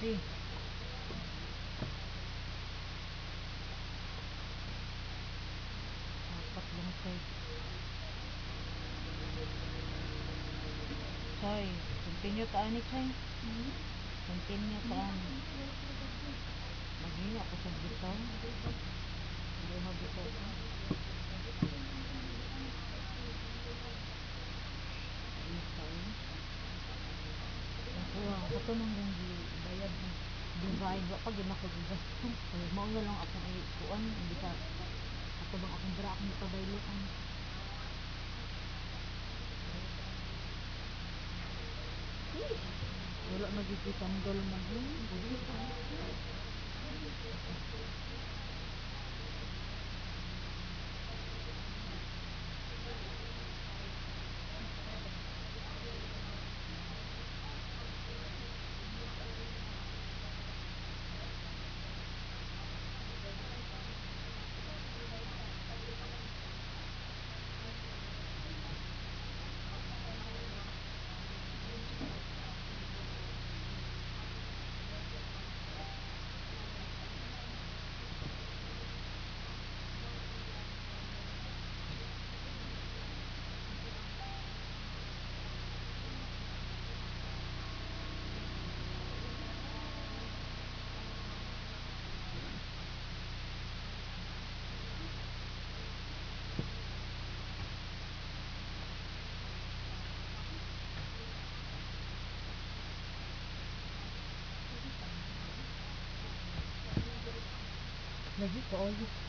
Sige. Apat lang side. Chay, continue ta ani Chay. Continue ta ani. Maghina ako sa bitaw. Hindi mabitaw ko. Ako to nang bayad divide wa pag ginakagigasto. So mao na lang akong ay kuan hindi ka ato bang akong dra akong ipadayloan. Wala magigitanggal man lagi ko